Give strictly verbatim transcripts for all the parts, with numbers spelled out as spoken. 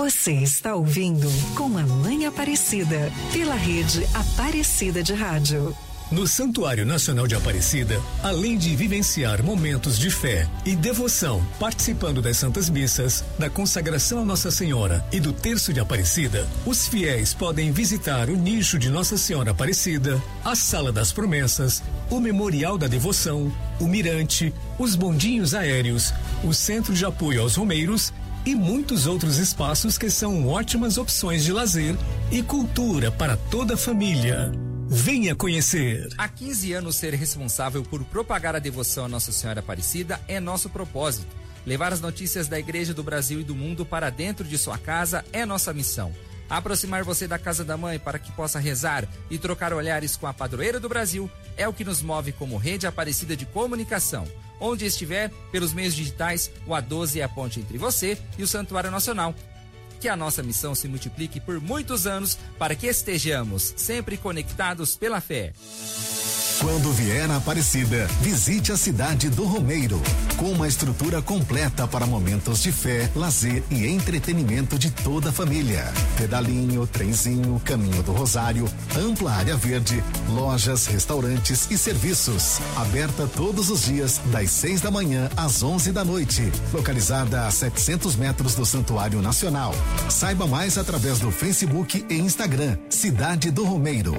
Você está ouvindo Com a Mãe Aparecida, pela rede Aparecida de Rádio. No Santuário Nacional de Aparecida, além de vivenciar momentos de fé e devoção, participando das Santas Missas, da consagração a Nossa Senhora e do Terço de Aparecida, os fiéis podem visitar o nicho de Nossa Senhora Aparecida, a Sala das Promessas, o Memorial da Devoção, o Mirante, os bondinhos aéreos, o Centro de Apoio aos Romeiros e muitos outros espaços que são ótimas opções de lazer e cultura para toda a família. Venha conhecer. Há quinze anos, ser responsável por propagar a devoção a Nossa Senhora Aparecida é nosso propósito. Levar as notícias da Igreja do Brasil e do mundo para dentro de sua casa é nossa missão. Aproximar você da Casa da Mãe para que possa rezar e trocar olhares com a padroeira do Brasil é o que nos move como Rede Aparecida de Comunicação. Onde estiver, pelos meios digitais, o A doze é a ponte entre você e o Santuário Nacional. Que a nossa missão se multiplique por muitos anos para que estejamos sempre conectados pela fé. Quando vier a Aparecida, visite a cidade do Romeiro, com uma estrutura completa para momentos de fé, lazer e entretenimento de toda a família. Pedalinho, trenzinho, caminho do Rosário, ampla área verde, lojas, restaurantes e serviços. Aberta todos os dias, das seis da manhã às onze da noite. Localizada a setecentos metros do Santuário Nacional. Saiba mais através do Facebook e Instagram. Cidade do Romeiro.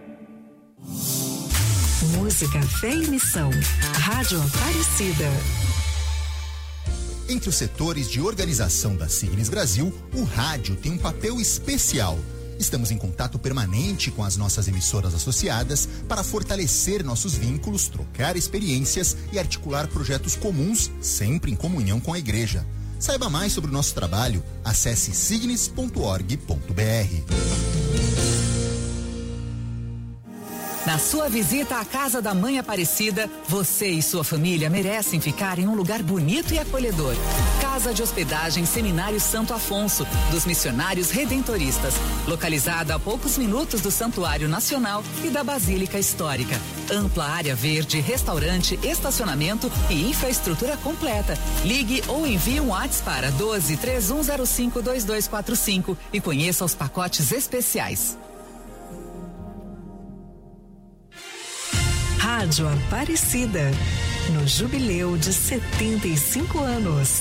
Música, fé e missão. Rádio Aparecida. Entre os setores de organização da Signes Brasil, o rádio tem um papel especial. Estamos em contato permanente com as nossas emissoras associadas para fortalecer nossos vínculos, trocar experiências e articular projetos comuns, sempre em comunhão com a igreja. Saiba mais sobre o nosso trabalho, acesse signes ponto org ponto br. Na sua visita à Casa da Mãe Aparecida, você e sua família merecem ficar em um lugar bonito e acolhedor. Casa de Hospedagem Seminário Santo Afonso, dos Missionários Redentoristas, localizada a poucos minutos do Santuário Nacional e da Basílica Histórica. Ampla área verde, restaurante, estacionamento e infraestrutura completa. Ligue ou envie um WhatsApp para doze, três um zero cinco, dois dois quatro cinco e conheça os pacotes especiais. Rádio Aparecida, no jubileu de setenta e cinco anos.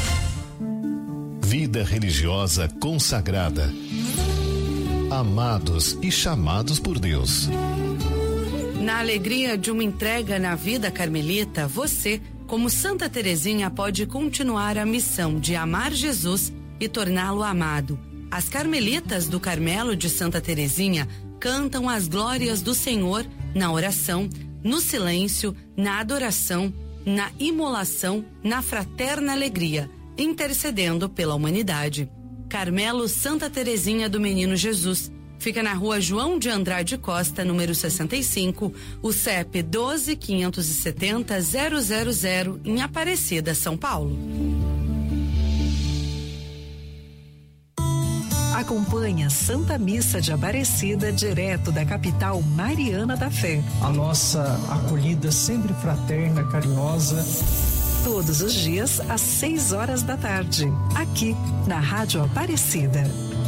Vida religiosa consagrada. Amados e chamados por Deus. Na alegria de uma entrega na vida carmelita, você, como Santa Teresinha, pode continuar a missão de amar Jesus e torná-lo amado. As carmelitas do Carmelo de Santa Teresinha cantam as glórias do Senhor na oração, no silêncio, na adoração, na imolação, na fraterna alegria, intercedendo pela humanidade. Carmelo Santa Teresinha do Menino Jesus. Fica na rua João de Andrade Costa, número sessenta e cinco, o C E P doze, quinhentos e setenta, zero zero zero, em Aparecida, São Paulo. Acompanhe a Santa Missa de Aparecida, direto da capital mariana da fé. A nossa acolhida sempre fraterna, carinhosa. Todos os dias, às seis horas da tarde, aqui na Rádio Aparecida.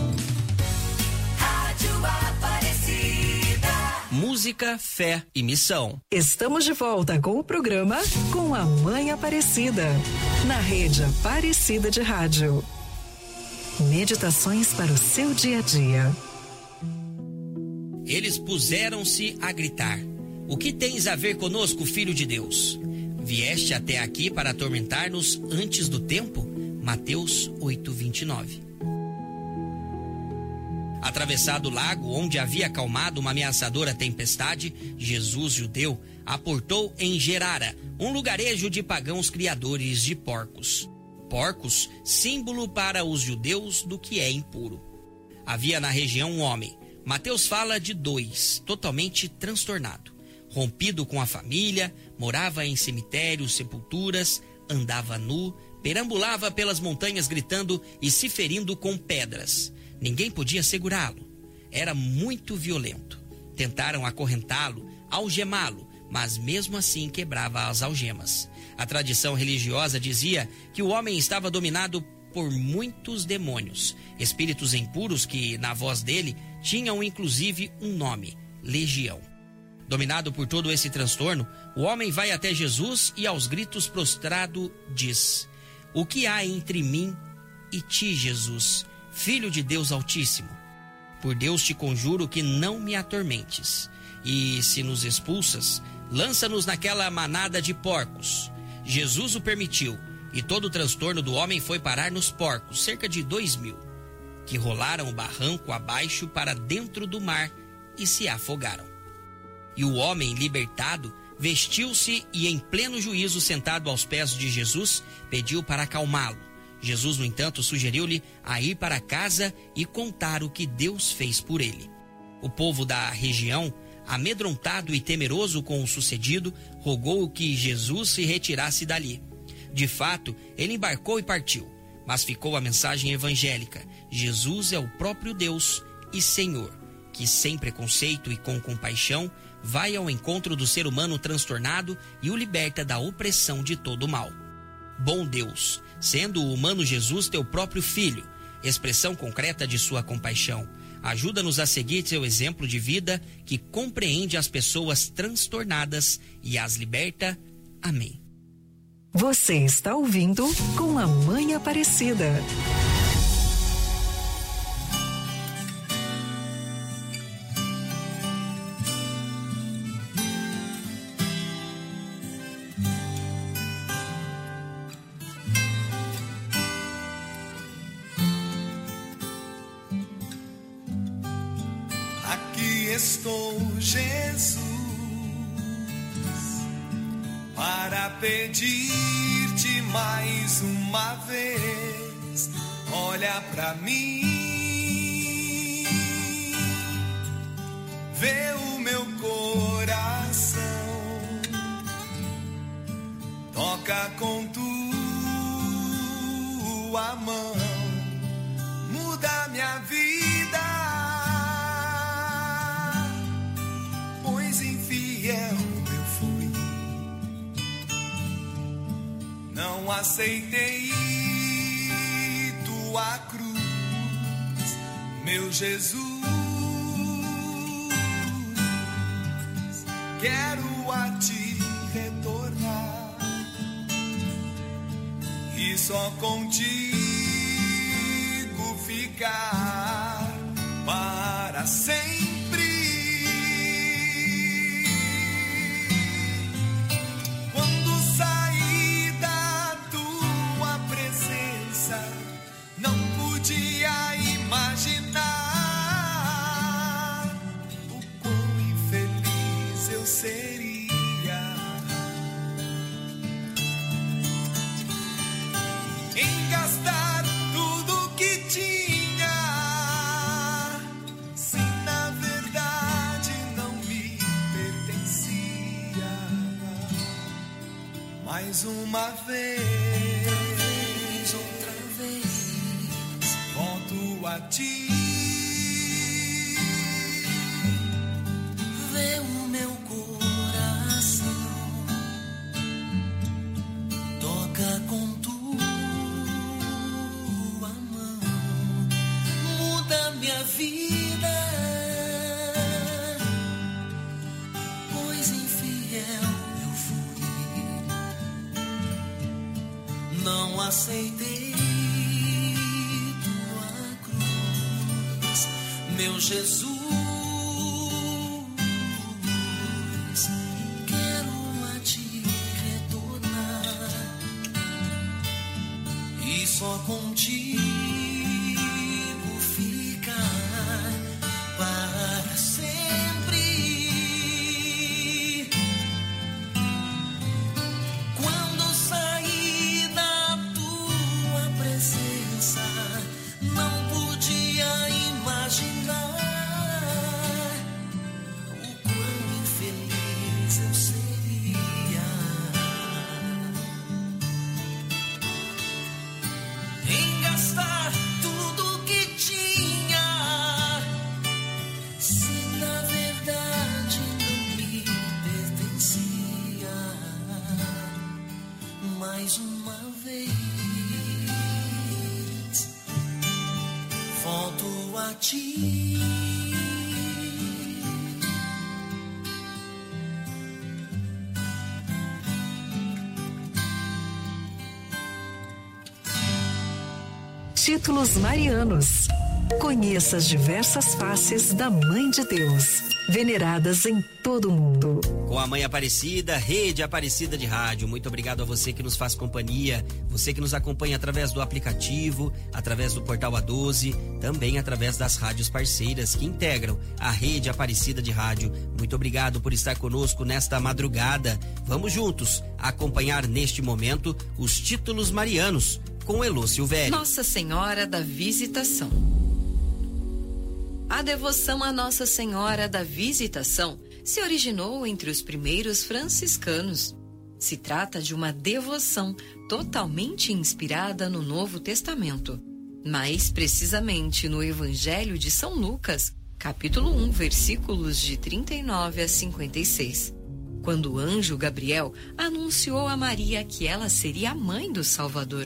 Rádio Aparecida. Música, fé e missão. Estamos de volta com o programa Com a Mãe Aparecida, na rede Aparecida de Rádio. Meditações para o seu dia a dia. Eles puseram-se a gritar: O que tens a ver conosco, filho de Deus? Vieste até aqui para atormentar-nos antes do tempo? Mateus oito, vinte e nove. Atravessado o lago, onde havia acalmado uma ameaçadora tempestade, Jesus, judeu, aportou em Gerara, um lugarejo de pagãos criadores de porcos. Porcos, símbolo para os judeus do que é impuro. Havia na região um homem, Mateus fala de dois, totalmente transtornado. Rompido com a família, morava em cemitérios, sepulturas, andava nu, perambulava pelas montanhas gritando e se ferindo com pedras. Ninguém podia segurá-lo. Era muito violento. Tentaram acorrentá-lo, algemá-lo, mas mesmo assim quebrava as algemas. A tradição religiosa dizia que o homem estava dominado por muitos demônios, espíritos impuros que, na voz dele, tinham inclusive um nome: Legião. Dominado por todo esse transtorno, o homem vai até Jesus e, aos gritos prostrado, diz: o que há entre mim e ti, Jesus, Filho de Deus Altíssimo? Por Deus te conjuro que não me atormentes. E, se nos expulsas, lança-nos naquela manada de porcos. Jesus o permitiu, e todo o transtorno do homem foi parar nos porcos, cerca de dois mil, que rolaram o barranco abaixo para dentro do mar e se afogaram. E o homem, libertado, vestiu-se e, em pleno juízo, sentado aos pés de Jesus, pediu para acalmá-lo. Jesus, no entanto, sugeriu-lhe a ir para casa e contar o que Deus fez por ele. O povo da região, amedrontado e temeroso com o sucedido, rogou que Jesus se retirasse dali. De fato, ele embarcou e partiu, mas ficou a mensagem evangélica: Jesus é o próprio Deus e Senhor, que sem preconceito e com compaixão vai ao encontro do ser humano transtornado e o liberta da opressão de todo o mal. Bom Deus, sendo o humano Jesus teu próprio Filho, expressão concreta de sua compaixão, ajuda-nos a seguir seu exemplo de vida que compreende as pessoas transtornadas e as liberta. Amém. Você está ouvindo Com a Mãe Aparecida. Estou, Jesus, para pedir-te mais uma vez, olha pra mim, vê o meu coração, toca com tua mão, muda minha vida. Infiel eu fui, não aceitei tua cruz, meu Jesus. Quero a ti retornar e só contigo ficar para sempre. Podia imaginar o quão infeliz eu seria em gastar tudo que tinha, se na verdade não me pertencia. Mais uma vez, outra vez, volto a ti, vê o meu coração, toca com tua mão, muda minha vida, pois infiel eu fui, não aceitei meu Jesus. Quero a ti retornar e só contigo ficar para sempre. Quando saí da tua presença, não podia imaginar o quão infeliz eu seria em gastar tudo que tinha, se na verdade não me pertencia. Mais uma vez, ti. Títulos marianos. Conheça as diversas faces da Mãe de Deus, veneradas em todo o mundo. Com a Mãe Aparecida, Rede Aparecida de Rádio. Muito obrigado a você que nos faz companhia, você que nos acompanha através do aplicativo, através do portal A doze, também através das rádios parceiras que integram a Rede Aparecida de Rádio. Muito obrigado por estar conosco nesta madrugada. Vamos juntos acompanhar neste momento os títulos marianos com Elô Silvério. Nossa Senhora da Visitação. A devoção a Nossa Senhora da Visitação se originou entre os primeiros franciscanos. Se trata de uma devoção totalmente inspirada no Novo Testamento, mais precisamente no Evangelho de São Lucas, capítulo um, versículos de trinta e nove a cinquenta e seis, quando o anjo Gabriel anunciou a Maria que ela seria a mãe do Salvador.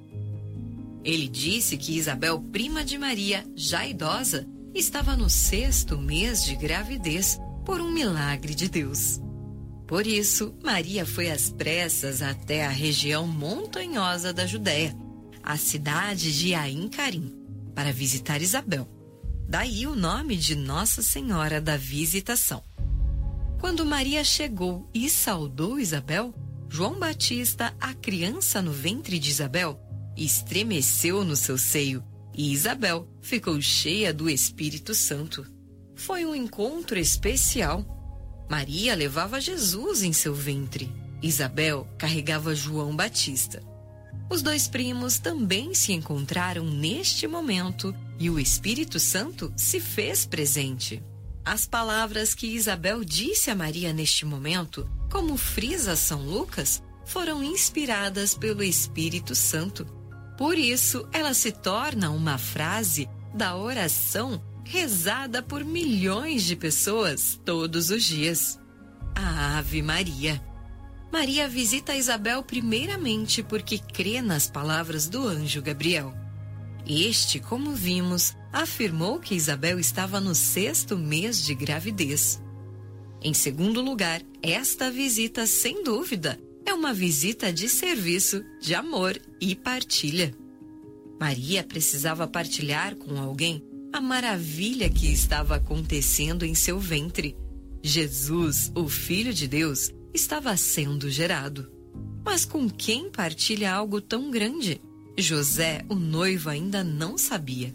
Ele disse que Isabel, prima de Maria, já idosa, estava no sexto mês de gravidez por um milagre de Deus. Por isso, Maria foi às pressas até a região montanhosa da Judéia, a cidade de Ain Carim, para visitar Isabel. Daí o nome de Nossa Senhora da Visitação. Quando Maria chegou e saudou Isabel, João Batista, a criança no ventre de Isabel, estremeceu no seu seio e Isabel ficou cheia do Espírito Santo. Foi um encontro especial. Maria levava Jesus em seu ventre. Isabel carregava João Batista. Os dois primos também se encontraram neste momento e o Espírito Santo se fez presente. As palavras que Isabel disse a Maria neste momento, como frisa São Lucas, foram inspiradas pelo Espírito Santo. Por isso, ela se torna uma frase da oração rezada por milhões de pessoas todos os dias. A Ave Maria. Maria visita Isabel primeiramente porque crê nas palavras do anjo Gabriel. Este, como vimos, afirmou que Isabel estava no sexto mês de gravidez. Em segundo lugar, esta visita, sem dúvida, é uma visita de serviço, de amor e partilha. Maria precisava partilhar com alguém a maravilha que estava acontecendo em seu ventre. Jesus, o Filho de Deus, estava sendo gerado. Mas com quem partilha algo tão grande? José, o noivo, ainda não sabia.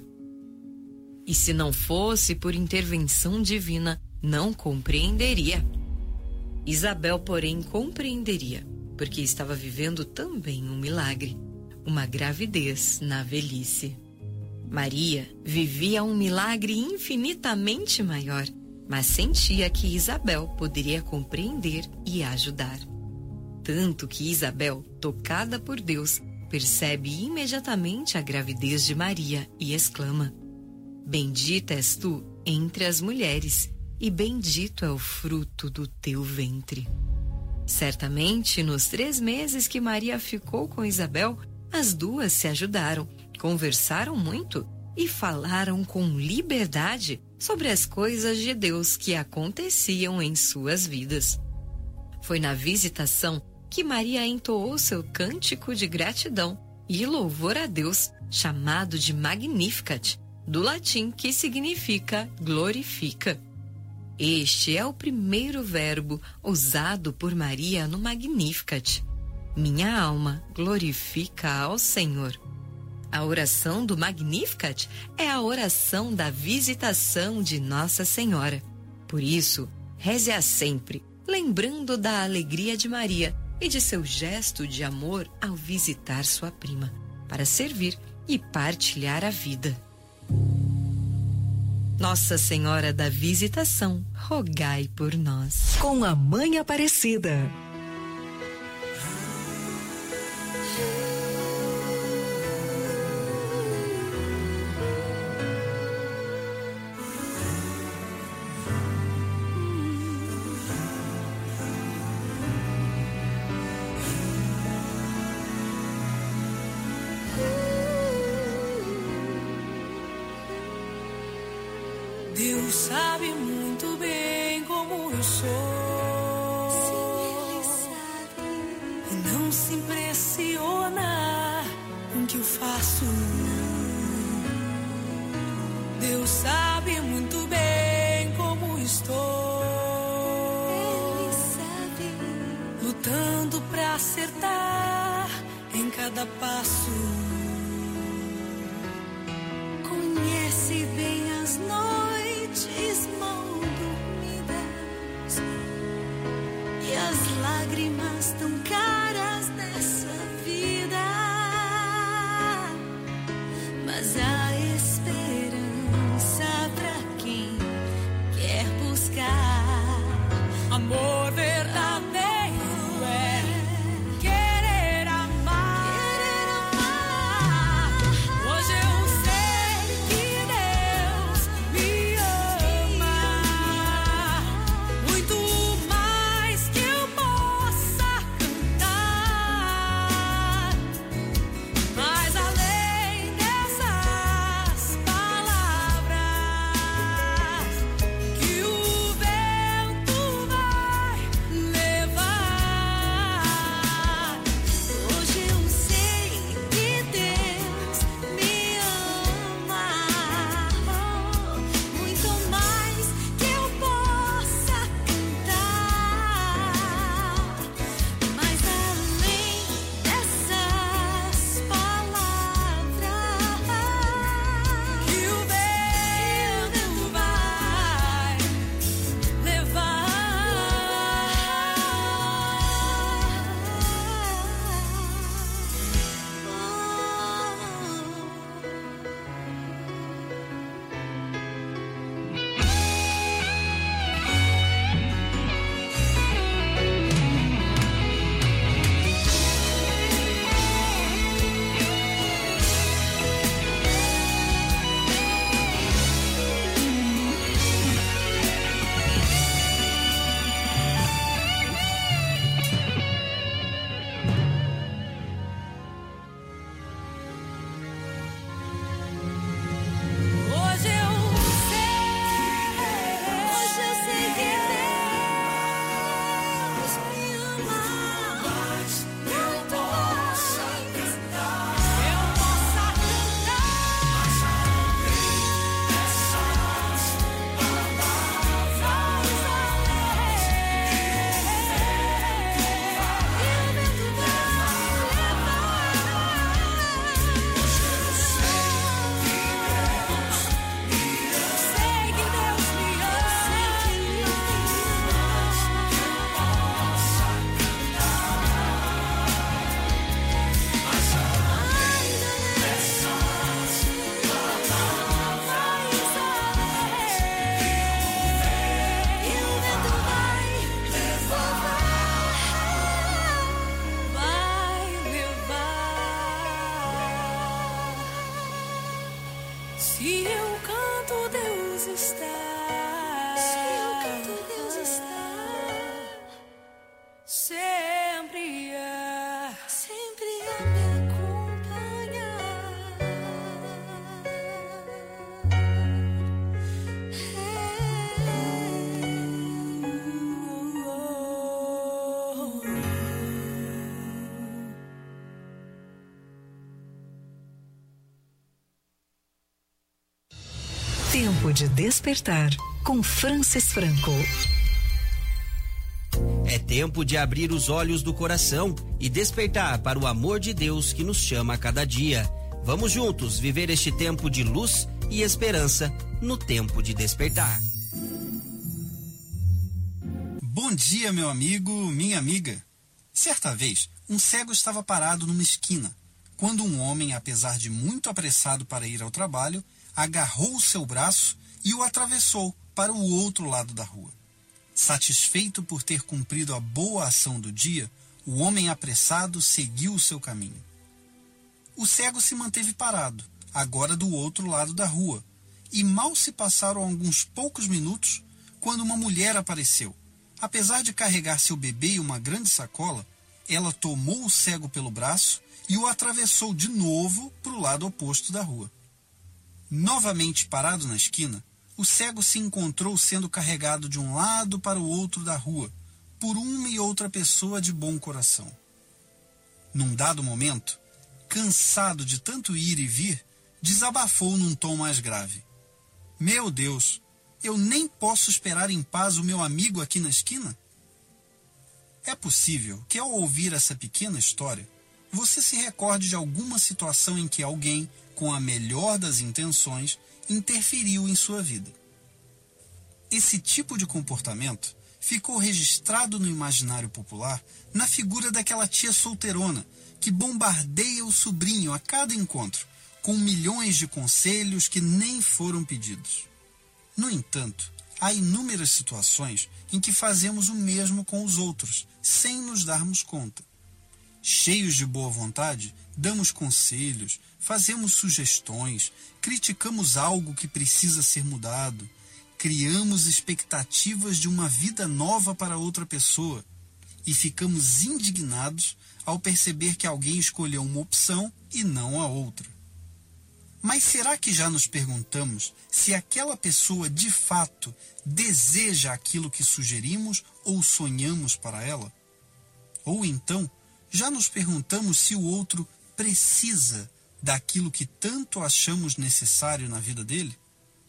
E se não fosse por intervenção divina, não compreenderia. Isabel, porém, compreenderia, porque estava vivendo também um milagre, uma gravidez na velhice. Maria vivia um milagre infinitamente maior, mas sentia que Isabel poderia compreender e ajudar. Tanto que Isabel, tocada por Deus, percebe imediatamente a gravidez de Maria e exclama: Bendita és tu entre as mulheres, e bendito é o fruto do teu ventre. Certamente, nos três meses que Maria ficou com Isabel, as duas se ajudaram, conversaram muito e falaram com liberdade sobre as coisas de Deus que aconteciam em suas vidas. Foi na visitação que Maria entoou seu cântico de gratidão e louvor a Deus, chamado de Magnificat, do latim que significa glorifica. Este é o primeiro verbo usado por Maria no Magnificat. Minha alma glorifica ao Senhor. A oração do Magnificat é a oração da visitação de Nossa Senhora. Por isso, reze-a sempre, lembrando da alegria de Maria e de seu gesto de amor ao visitar sua prima, para servir e partilhar a vida. Nossa Senhora da Visitação, rogai por nós. Com a Mãe Aparecida. Deus sabe muito bem como eu sou. Sim, Ele sabe. E não se impressiona com o que eu faço. Deus sabe muito bem como estou. Ele sabe. Lutando pra acertar em cada passo. Conhece bem as noites mal dormidas e as lágrimas tão caras dessa vida. Mas há esperança pra quem quer buscar amor verdadeiro. Tempo de despertar com Francis Franco. É tempo de abrir os olhos do coração e despertar para o amor de Deus que nos chama a cada dia. Vamos juntos viver este tempo de luz e esperança no tempo de despertar. Bom dia, meu amigo, minha amiga. Certa vez, um cego estava parado numa esquina, quando um homem, apesar de muito apressado para ir ao trabalho, agarrou o seu braço e o atravessou para o outro lado da rua. Satisfeito por ter cumprido a boa ação do dia, o homem apressado seguiu o seu caminho. O cego se manteve parado, agora do outro lado da rua, e mal se passaram alguns poucos minutos quando uma mulher apareceu. Apesar de carregar seu bebê e uma grande sacola, ela tomou o cego pelo braço e o atravessou de novo para o lado oposto da rua. Novamente parado na esquina, o cego se encontrou sendo carregado de um lado para o outro da rua, por uma e outra pessoa de bom coração. Num dado momento, cansado de tanto ir e vir, desabafou num tom mais grave. Meu Deus, eu nem posso esperar em paz o meu amigo aqui na esquina? É possível que, ao ouvir essa pequena história, você se recorde de alguma situação em que alguém, com a melhor das intenções, interferiu em sua vida. Esse tipo de comportamento ficou registrado no imaginário popular na figura daquela tia solteirona que bombardeia o sobrinho a cada encontro, com milhões de conselhos que nem foram pedidos. No entanto, há inúmeras situações em que fazemos o mesmo com os outros, sem nos darmos conta. Cheios de boa vontade, damos conselhos, fazemos sugestões, criticamos algo que precisa ser mudado, criamos expectativas de uma vida nova para outra pessoa e ficamos indignados ao perceber que alguém escolheu uma opção e não a outra. Mas será que já nos perguntamos se aquela pessoa de fato deseja aquilo que sugerimos ou sonhamos para ela? Ou então, já nos perguntamos se o outro precisa daquilo que tanto achamos necessário na vida dele?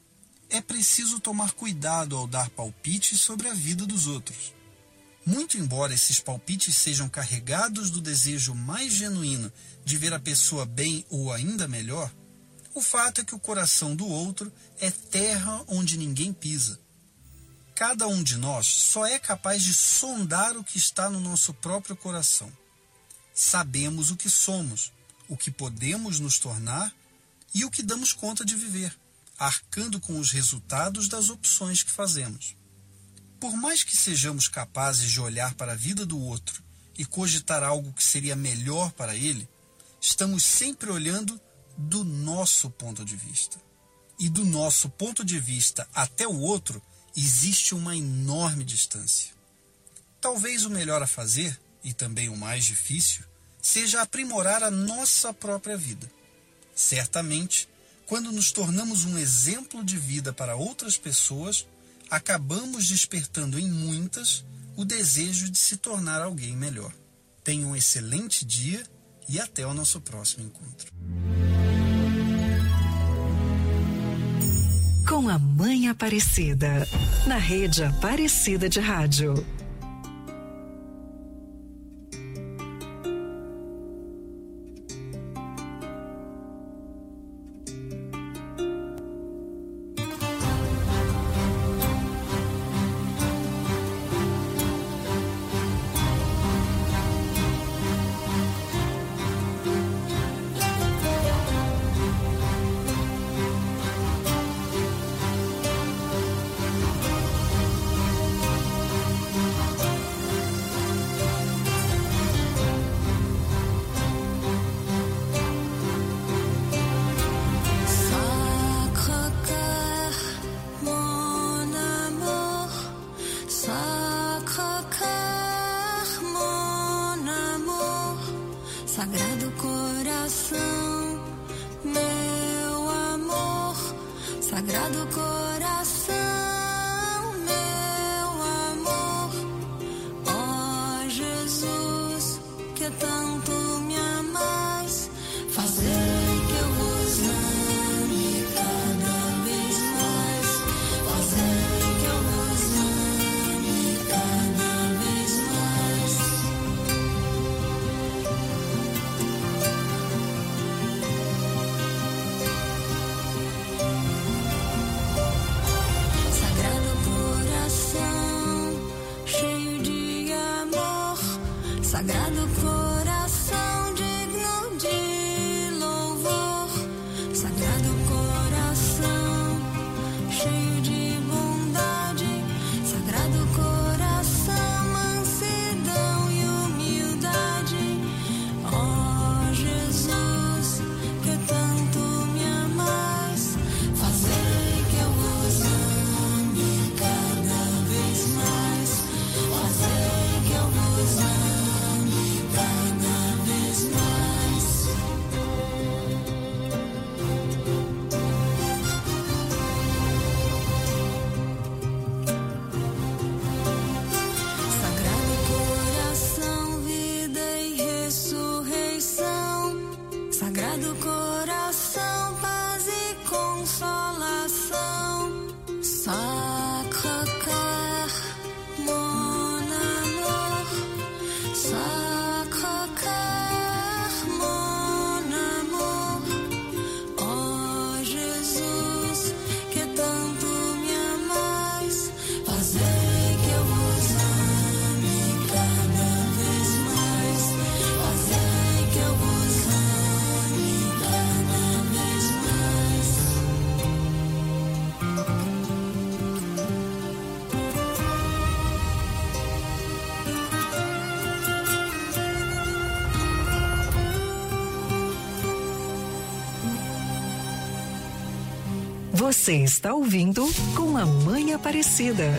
É preciso tomar cuidado ao dar palpites sobre a vida dos outros. Muito embora esses palpites sejam carregados do desejo mais genuíno de ver a pessoa bem ou ainda melhor, o fato é que o coração do outro é terra onde ninguém pisa. Cada um de nós só é capaz de sondar o que está no nosso próprio coração. Sabemos o que somos, o que podemos nos tornar e o que damos conta de viver, arcando com os resultados das opções que fazemos. Por mais que sejamos capazes de olhar para a vida do outro e cogitar algo que seria melhor para ele, estamos sempre olhando do nosso ponto de vista. E do nosso ponto de vista até o outro, existe uma enorme distância. Talvez o melhor a fazer, e também o mais difícil, seja aprimorar a nossa própria vida. Certamente, quando nos tornamos um exemplo de vida para outras pessoas, acabamos despertando em muitas o desejo de se tornar alguém melhor. Tenha um excelente dia e até o nosso próximo encontro. Com a Mãe Aparecida, na Rede Aparecida de Rádio. Sagrado coração, meu amor, Sagrado coração, meu amor, ó Jesus, que tanto me amais, fazei que eu vos ame cada vez mais, fazei que eu vos ame cada vez mais. Sagrado coração digno de louvor, Sagrado coração cheio de bondade, Sagrado coração, mansidão e humildade, ó Jesus, que tanto me amais, fazei que eu vos ame cada vez mais, fazei que eu vos ame. Você está ouvindo Com a Mãe Aparecida.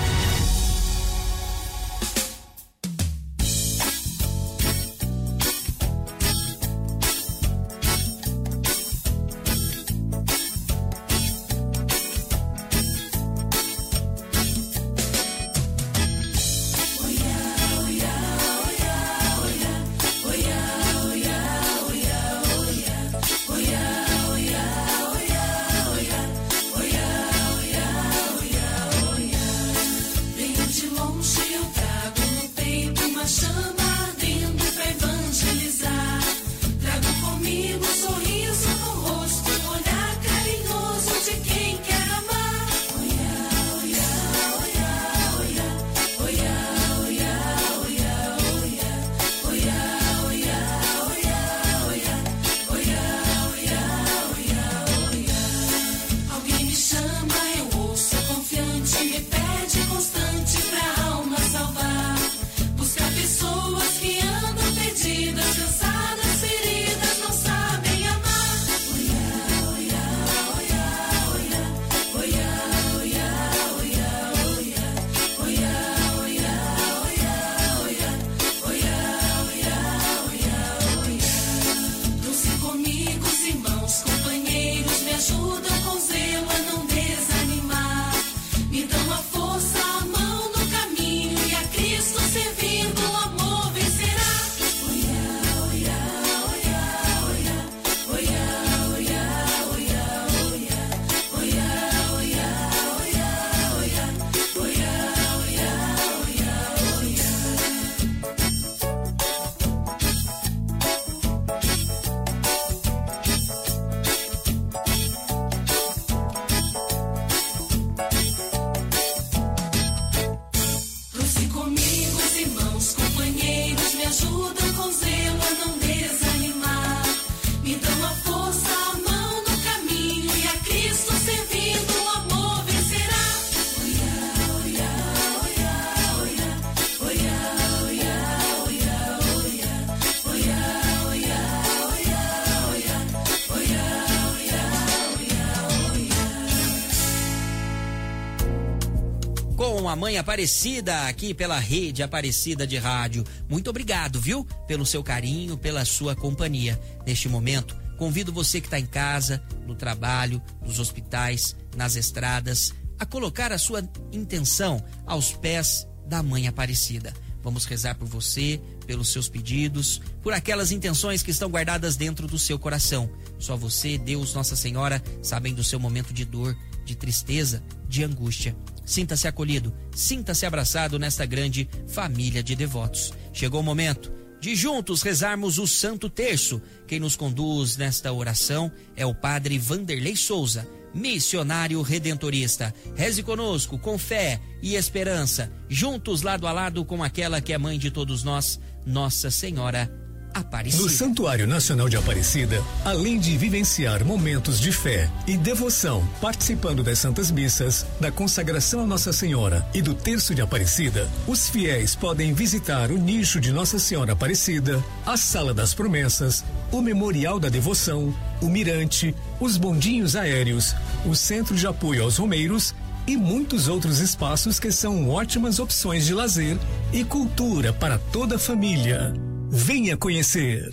Com a Mãe Aparecida, aqui pela Rede Aparecida de Rádio. Muito obrigado, viu? Pelo seu carinho, pela sua companhia. Neste momento, convido você que está em casa, no trabalho, nos hospitais, nas estradas, a colocar a sua intenção aos pés da Mãe Aparecida. Vamos rezar por você, pelos seus pedidos, por aquelas intenções que estão guardadas dentro do seu coração. Só você, Deus, Nossa Senhora, sabem do seu momento de dor, de tristeza, de angústia. Sinta-se acolhido, sinta-se abraçado nesta grande família de devotos. Chegou o momento de juntos rezarmos o Santo Terço. Quem nos conduz nesta oração é o Padre Vanderlei Souza, missionário redentorista. Reze conosco com fé e esperança, juntos lado a lado com aquela que é mãe de todos nós, Nossa Senhora Aparecida. No Santuário Nacional de Aparecida, além de vivenciar momentos de fé e devoção, participando das Santas Missas, da consagração a Nossa Senhora e do Terço de Aparecida, os fiéis podem visitar o nicho de Nossa Senhora Aparecida, a Sala das Promessas, o Memorial da Devoção, o Mirante, os bondinhos aéreos, o Centro de Apoio aos Romeiros e muitos outros espaços que são ótimas opções de lazer e cultura para toda a família. Venha conhecer.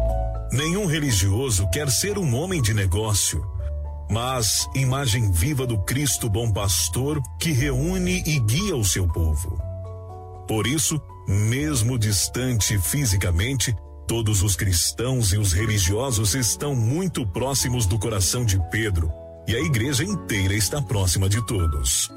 Nenhum religioso quer ser um homem de negócio, mas imagem viva do Cristo bom pastor que reúne e guia o seu povo. Por isso, mesmo distante fisicamente, todos os cristãos e os religiosos estão muito próximos do coração de Pedro, e a igreja inteira está próxima de todos.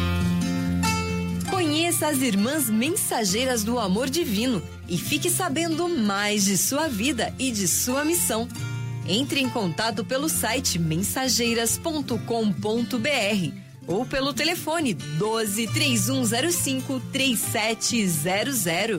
Conheça as Irmãs Mensageiras do Amor Divino e fique sabendo mais de sua vida e de sua missão. Entre em contato pelo site mensageiras ponto com ponto br ou pelo telefone doze, três um zero cinco, três sete zero zero.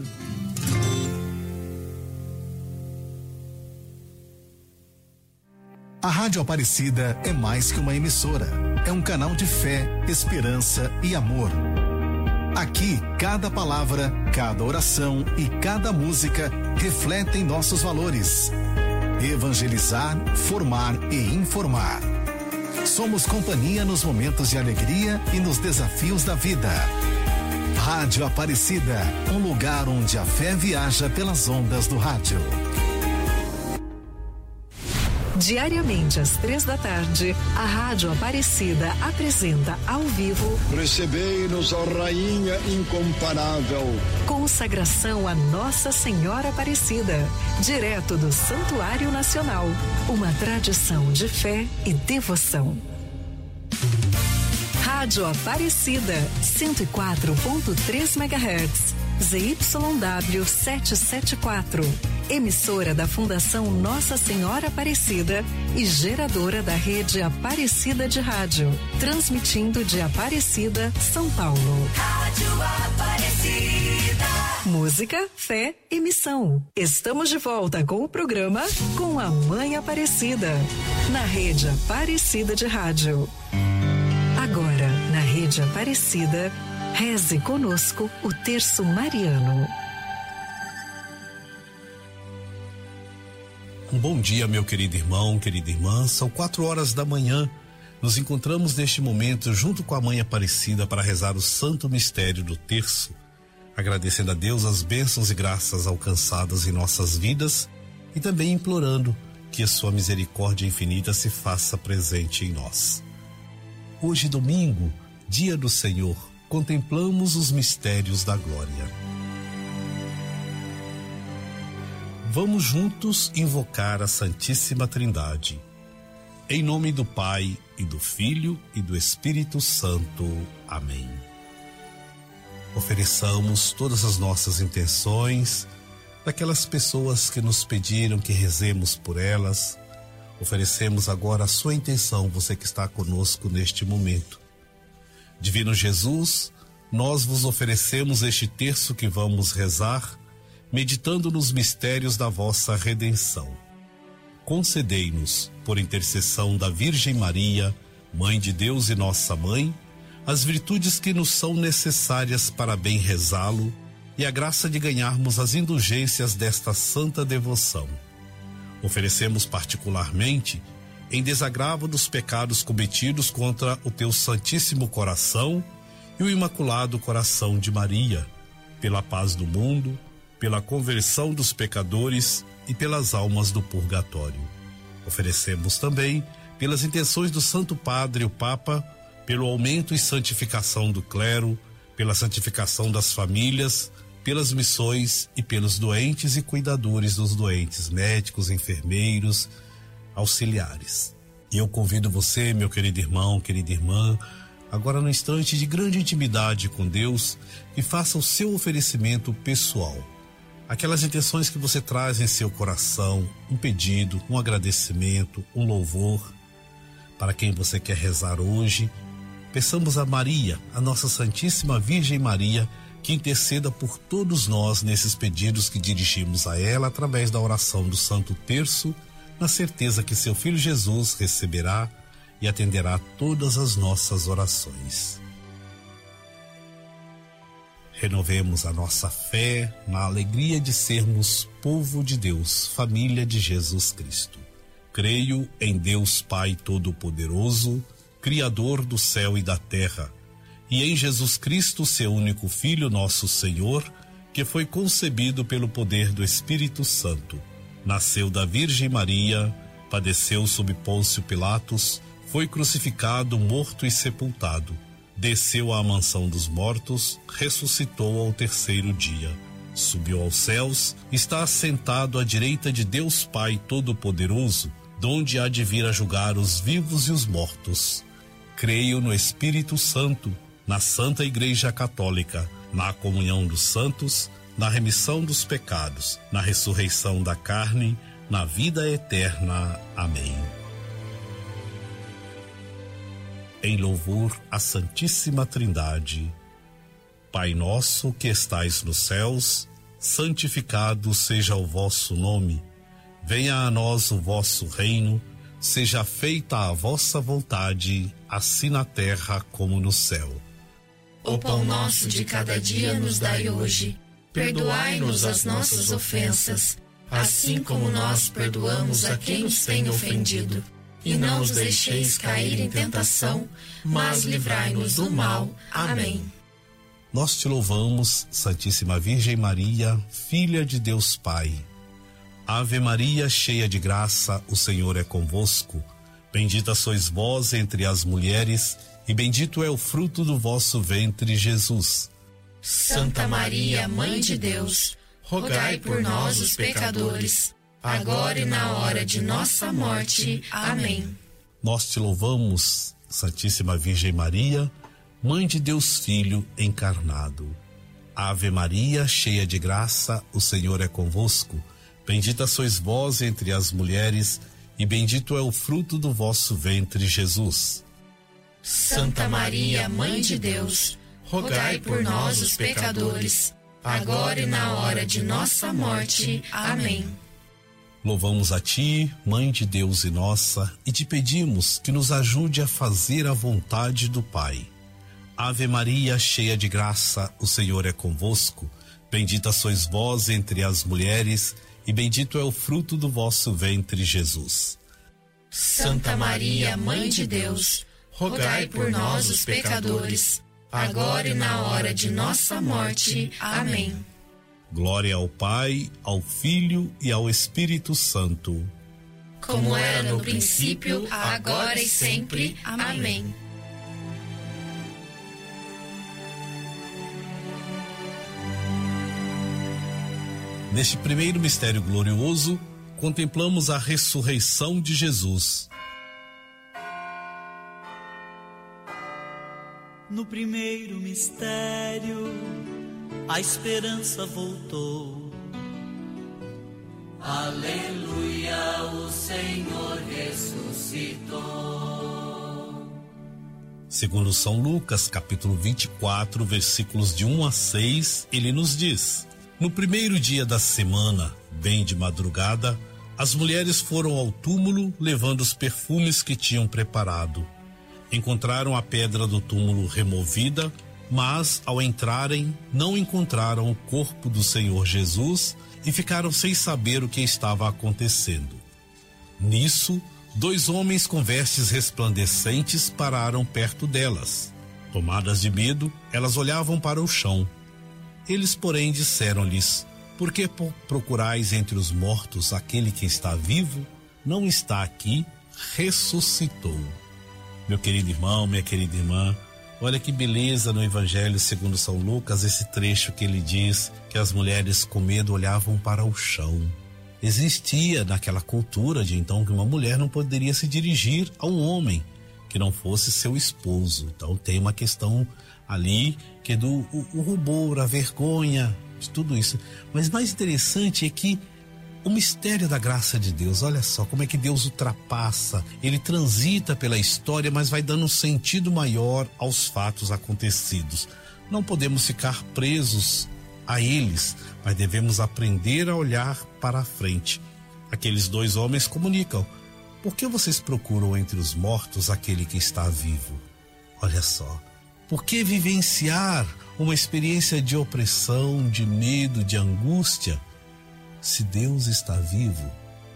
A Rádio Aparecida é mais que uma emissora. É um canal de fé, esperança e amor. Aqui, cada palavra, cada oração e cada música refletem nossos valores. Evangelizar, formar e informar. Somos companhia nos momentos de alegria e nos desafios da vida. Rádio Aparecida, um lugar onde a fé viaja pelas ondas do rádio. Diariamente às três da tarde, a Rádio Aparecida apresenta ao vivo Recebei-nos, ó Rainha incomparável. Consagração a Nossa Senhora Aparecida, direto do Santuário Nacional. Uma tradição de fé e devoção. Rádio Aparecida, cento e quatro ponto três megahertz, Z Y W setecentos e setenta e quatro. Emissora da Fundação Nossa Senhora Aparecida e geradora da rede Aparecida de Rádio, transmitindo de Aparecida, São Paulo. Rádio Aparecida. Música, fé e missão. Estamos de volta com o programa Com a Mãe Aparecida, na rede Aparecida de Rádio. Agora, na rede Aparecida, reze conosco o terço mariano. Um bom dia, meu querido irmão, querida irmã. São quatro horas da manhã. Nos encontramos neste momento junto com a Mãe Aparecida para rezar o santo mistério do terço, agradecendo a Deus as bênçãos e graças alcançadas em nossas vidas e também implorando que a sua misericórdia infinita se faça presente em nós. Hoje, domingo, dia do Senhor, contemplamos os mistérios da glória. Vamos juntos invocar a Santíssima Trindade. Em nome do Pai, e do Filho, e do Espírito Santo. Amém. Ofereçamos todas as nossas intenções, daquelas pessoas que nos pediram que rezemos por elas. Oferecemos agora a sua intenção, você que está conosco neste momento. Divino Jesus, nós vos oferecemos este terço que vamos rezar, meditando nos mistérios da vossa redenção. Concedei-nos, por intercessão da Virgem Maria, Mãe de Deus e nossa Mãe, as virtudes que nos são necessárias para bem rezá-lo e a graça de ganharmos as indulgências desta santa devoção. Oferecemos particularmente, em desagravo dos pecados cometidos contra o teu Santíssimo Coração e o Imaculado Coração de Maria, pela paz do mundo, pela conversão dos pecadores e pelas almas do purgatório. Oferecemos também pelas intenções do Santo Padre, o Papa, pelo aumento e santificação do clero, pela santificação das famílias, pelas missões e pelos doentes e cuidadores dos doentes, médicos, enfermeiros, auxiliares. E eu convido você, meu querido irmão, querida irmã, agora no instante de grande intimidade com Deus, que faça o seu oferecimento pessoal. Aquelas intenções que você traz em seu coração, um pedido, um agradecimento, um louvor, para quem você quer rezar hoje. Peçamos a Maria, a nossa Santíssima Virgem Maria, que interceda por todos nós nesses pedidos que dirigimos a ela através da oração do Santo Terço, na certeza que seu Filho Jesus receberá e atenderá todas as nossas orações. Renovemos a nossa fé na alegria de sermos povo de Deus, família de Jesus Cristo. Creio em Deus Pai Todo-Poderoso, Criador do céu e da terra, e em Jesus Cristo, seu único Filho, nosso Senhor, que foi concebido pelo poder do Espírito Santo. Nasceu da Virgem Maria, padeceu sob Pôncio Pilatos, foi crucificado, morto e sepultado. Desceu à mansão dos mortos, ressuscitou ao terceiro dia. Subiu aos céus, está assentado à direita de Deus Pai Todo-Poderoso, donde há de vir a julgar os vivos e os mortos. Creio no Espírito Santo, na Santa Igreja Católica, na comunhão dos santos, na remissão dos pecados, na ressurreição da carne, na vida eterna. Amém. Em louvor à Santíssima Trindade, Pai nosso que estais nos céus, santificado seja o vosso nome. Venha a nós o vosso reino, seja feita a vossa vontade, assim na terra como no céu. O pão nosso de cada dia nos dai hoje. Perdoai-nos as nossas ofensas, assim como nós perdoamos a quem nos tem ofendido. e não os deixeis cair em tentação, mas livrai-nos do mal. Amém. Nós te louvamos, Santíssima Virgem Maria, filha de Deus Pai. Ave Maria, cheia de graça, o Senhor é convosco. Bendita sois vós entre as mulheres, e bendito é o fruto do vosso ventre, Jesus. Santa Maria, Mãe de Deus, rogai por nós, os pecadores, agora e na hora de nossa morte. Amém. Nós te louvamos, Santíssima Virgem Maria, Mãe de Deus Filho encarnado. Ave Maria, cheia de graça, o Senhor é convosco. Bendita sois vós entre as mulheres, e bendito é o fruto do vosso ventre, Jesus. Santa Maria, Mãe de Deus, rogai por nós, os pecadores, agora e na hora de nossa morte. Amém. Louvamos a ti, Mãe de Deus e nossa, e te pedimos que nos ajude a fazer a vontade do Pai. Ave Maria, cheia de graça, o Senhor é convosco. Bendita sois vós entre as mulheres, e bendito é o fruto do vosso ventre, Jesus. Santa Maria, Mãe de Deus, rogai por nós, os pecadores, agora e na hora de nossa morte. Amém. Glória ao Pai, ao Filho e ao Espírito Santo. Como era no princípio, agora e sempre. Amém. Neste primeiro mistério glorioso, contemplamos a ressurreição de Jesus. No primeiro mistério, a esperança voltou. Aleluia, o Senhor ressuscitou. Segundo São Lucas, capítulo vinte e quatro, versículos de um a seis, ele nos diz: no primeiro dia da semana, bem de madrugada, as mulheres foram ao túmulo levando os perfumes que tinham preparado. Encontraram a pedra do túmulo removida, mas ao entrarem não encontraram o corpo do Senhor Jesus e ficaram sem saber o que estava acontecendo. Nisso, dois homens com vestes resplandecentes pararam perto delas. Tomadas de medo, elas olhavam para o chão. Eles, porém, disseram-lhes: por que procurais entre os mortos aquele que está vivo? Não está aqui, ressuscitou. Meu querido irmão, minha querida irmã, olha que beleza no Evangelho segundo São Lucas, esse trecho que ele diz que as mulheres com medo olhavam para o chão. Existia naquela cultura de então que uma mulher não poderia se dirigir a um homem que não fosse seu esposo. Então tem uma questão ali que é do o, o rubor, a vergonha, de tudo isso. Mas mais interessante é que o mistério da graça de Deus, olha só como é que Deus ultrapassa, ele transita pela história, mas vai dando um sentido maior aos fatos acontecidos. Não podemos ficar presos a eles, mas devemos aprender a olhar para a frente. Aqueles dois homens comunicam: por que vocês procuram entre os mortos aquele que está vivo? Olha só, por que vivenciar uma experiência de opressão, de medo, de angústia, se Deus está vivo?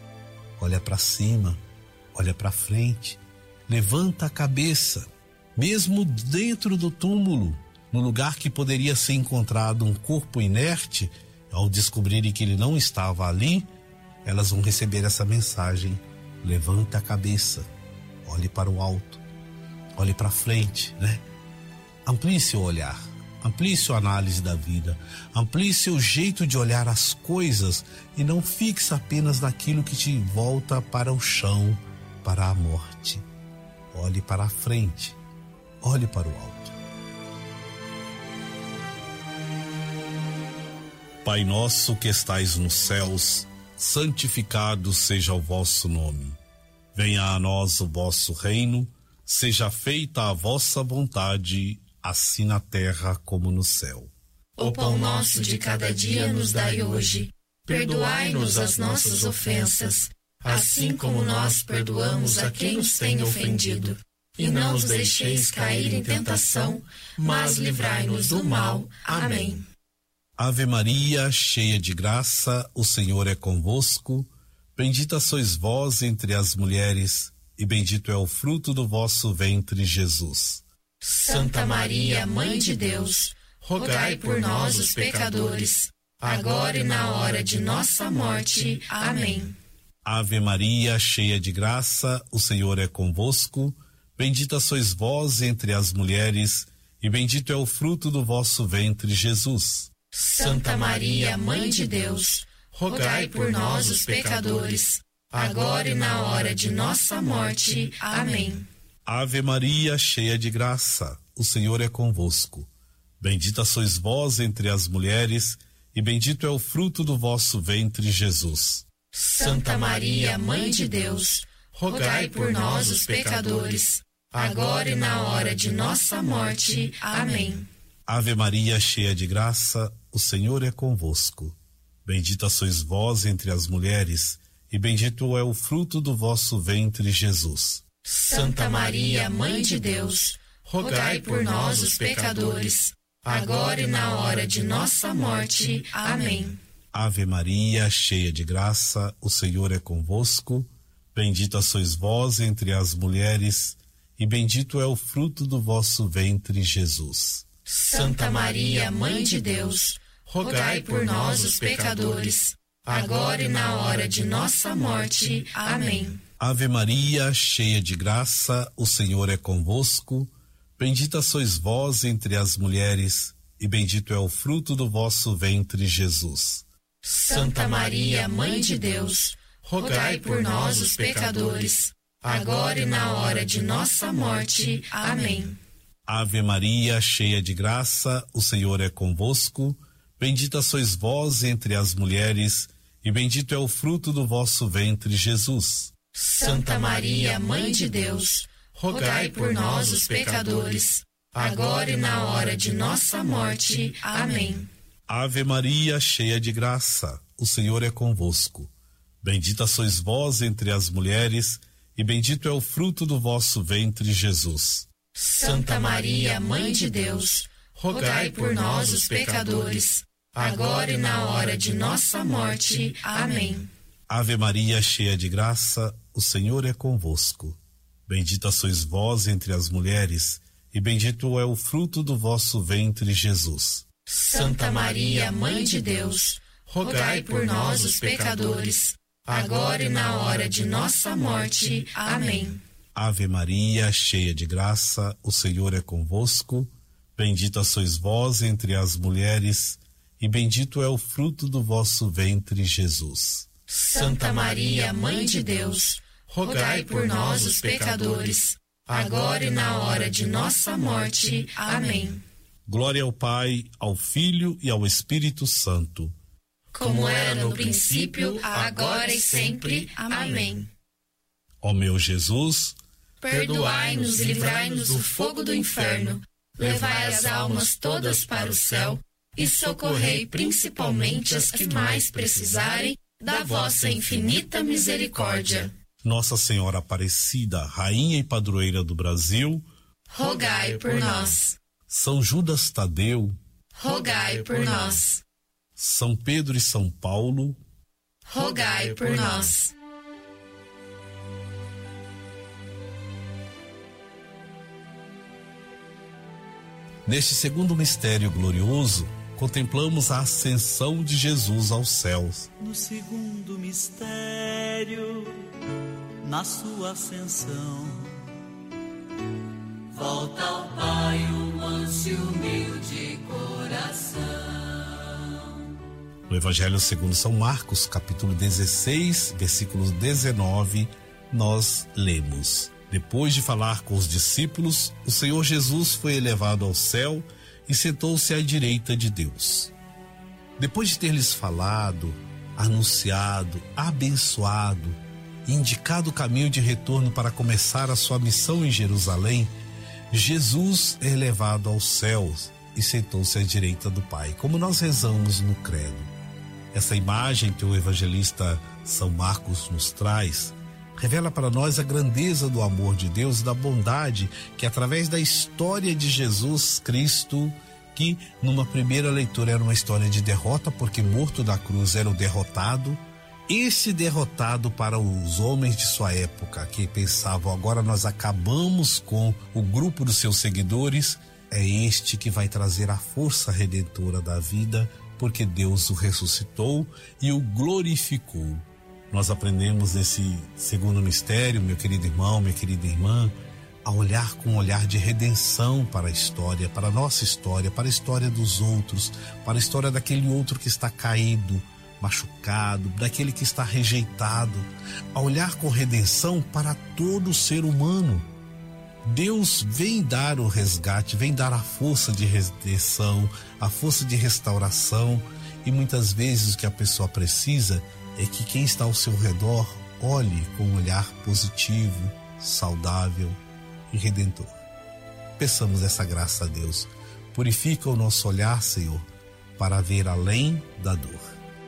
Olha para cima, olha para frente, levanta a cabeça, mesmo dentro do túmulo, no lugar que poderia ser encontrado um corpo inerte. Ao descobrirem que ele não estava ali, elas vão receber essa mensagem: levanta a cabeça, olhe para o alto, olhe para frente, né? Amplie seu olhar, amplie sua análise da vida, amplie seu jeito de olhar as coisas e não fixe apenas naquilo que te volta para o chão, para a morte. Olhe para a frente, olhe para o alto. Pai nosso que estais nos céus, santificado seja o vosso nome. Venha a nós o vosso reino, seja feita a vossa vontade, assim na terra como no céu. O pão nosso de cada dia nos dai hoje. Perdoai-nos as nossas ofensas, assim como nós perdoamos a quem nos tem ofendido. E não os deixeis cair em tentação, mas livrai-nos do mal. Amém. Ave Maria, cheia de graça, o Senhor é convosco. Bendita sois vós entre as mulheres, e bendito é o fruto do vosso ventre, Jesus. Santa Maria, Mãe de Deus, rogai por nós, os pecadores, agora e na hora de nossa morte. Amém. Ave Maria, cheia de graça, o Senhor é convosco. Bendita sois vós entre as mulheres, e bendito é o fruto do vosso ventre, Jesus. Santa Maria, Mãe de Deus, rogai por nós, os pecadores, agora e na hora de nossa morte. Amém. Ave Maria, cheia de graça, o Senhor é convosco. Bendita sois vós entre as mulheres, e bendito é o fruto do vosso ventre, Jesus. Santa Maria, Mãe de Deus, rogai por nós, os pecadores, agora e na hora de nossa morte. Amém. Ave Maria, cheia de graça, o Senhor é convosco. Bendita sois vós entre as mulheres, e bendito é o fruto do vosso ventre, Jesus. Santa Maria, Mãe de Deus, rogai por nós, os pecadores, agora e na hora de nossa morte. Amém. Ave Maria, cheia de graça, o Senhor é convosco. Bendita sois vós entre as mulheres, e bendito é o fruto do vosso ventre, Jesus. Santa Maria, Mãe de Deus, rogai por nós, os pecadores, agora e na hora de nossa morte. Amém. Ave Maria, cheia de graça, o Senhor é convosco. Bendita sois vós entre as mulheres, e bendito é o fruto do vosso ventre, Jesus. Santa Maria, Mãe de Deus, rogai por nós, os pecadores, agora e na hora de nossa morte. Amém. Ave Maria, cheia de graça, o Senhor é convosco. Bendita sois vós entre as mulheres, e bendito é o fruto do vosso ventre, Jesus. Santa Maria, Mãe de Deus, rogai por nós, os pecadores, agora e na hora de nossa morte. Amém. Ave Maria, cheia de graça, o Senhor é convosco. Bendita sois vós entre as mulheres, e bendito é o fruto do vosso ventre, Jesus. Santa Maria, Mãe de Deus, rogai por nós, os pecadores, agora e na hora de nossa morte. Amém. Ave Maria, cheia de graça, o Senhor é convosco. Bendita sois vós entre as mulheres, e bendito é o fruto do vosso ventre, Jesus. Santa Maria, Mãe de Deus, rogai por nós, os pecadores, agora e na hora de nossa morte. Amém. Ave Maria, cheia de graça, o Senhor é convosco. Bendita sois vós entre as mulheres, e bendito é o fruto do vosso ventre, Jesus. Santa Maria, Mãe de Deus, rogai por nós, os pecadores, agora e na hora de nossa morte. Amém. Glória ao Pai, ao Filho e ao Espírito Santo. Como era no princípio, agora e sempre. Amém. Ó meu Jesus, perdoai-nos e livrai-nos do fogo do inferno, levai as almas todas para o céu e socorrei principalmente as que mais precisarem da vossa infinita misericórdia. Nossa Senhora Aparecida, Rainha e Padroeira do Brasil, rogai por nós. São Judas Tadeu, rogai por nós. São Pedro e São Paulo, rogai por nós. Neste segundo mistério glorioso, contemplamos a ascensão de Jesus aos céus. No segundo mistério, na sua ascensão, volta ao Pai o manso e humilde coração. No Evangelho segundo São Marcos, capítulo dezesseis, versículo dezenove, nós lemos: depois de falar com os discípulos, o Senhor Jesus foi elevado ao céu e sentou-se à direita de Deus. Depois de ter lhes falado, anunciado, abençoado e indicado o caminho de retorno para começar a sua missão em Jerusalém, Jesus é elevado aos céus e sentou-se à direita do Pai, como nós rezamos no credo. Essa imagem que o evangelista São Marcos nos traz revela para nós a grandeza do amor de Deus e da bondade que, através da história de Jesus Cristo, que numa primeira leitura era uma história de derrota, porque morto da cruz era o derrotado, Este derrotado para os homens de sua época, que pensavam, agora nós acabamos com o grupo dos seus seguidores, é este que vai trazer a força redentora da vida, porque Deus o ressuscitou e o glorificou. Nós aprendemos nesse segundo mistério, meu querido irmão, minha querida irmã, a olhar com um olhar de redenção para a história, para a nossa história, para a história dos outros, para a história daquele outro que está caído, machucado, daquele que está rejeitado, a olhar com redenção para todo ser humano. Deus vem dar o resgate, vem dar a força de redenção, a força de restauração, e muitas vezes o que a pessoa precisa é que quem está ao seu redor olhe com um olhar positivo, saudável e redentor. Peçamos essa graça a Deus. Purifica o nosso olhar, Senhor, para ver além da dor.